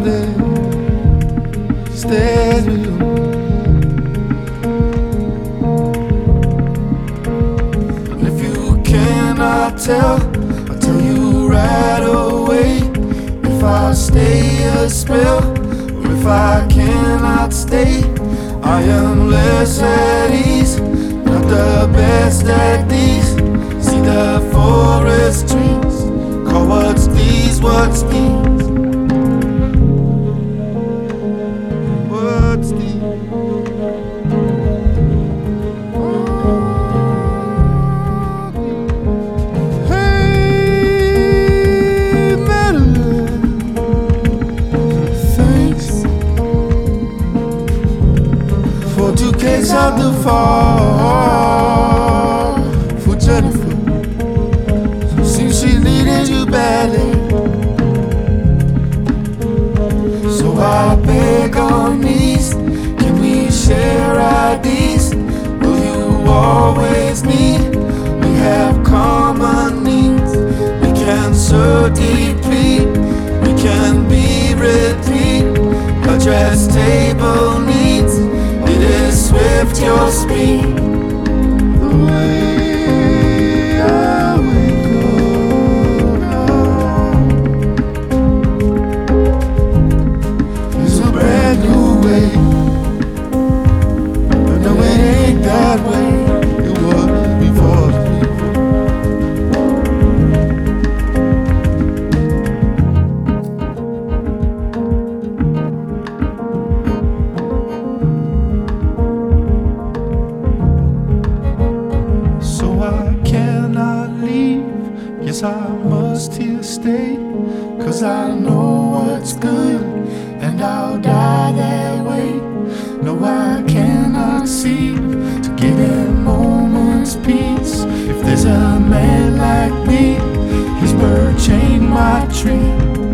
melody stays with you. And if you cannot tell, I'll tell you right away. If I stay a spell, or if I cannot stay, I am less at ease, not the best at these. See the forest trees, call what's these, what's these, what's these. Hey, Madeline, thanks for 2 cakes out the fall for Jennifer. Seems she needed you badly, so I beg on knees, can we share IDs? Will you always need? We have common needs. We can so deplete, we can be replete. Address table needs, it is swift your speed. The way I wake up now is a brand new way. But no, it ain't that way it was before. So I cannot leave, yes I must here stay, 'cause I know what's good and I'll die that way. No, I cannot seem to give a moment's peace. If there's a man like me, his bird chained my tree.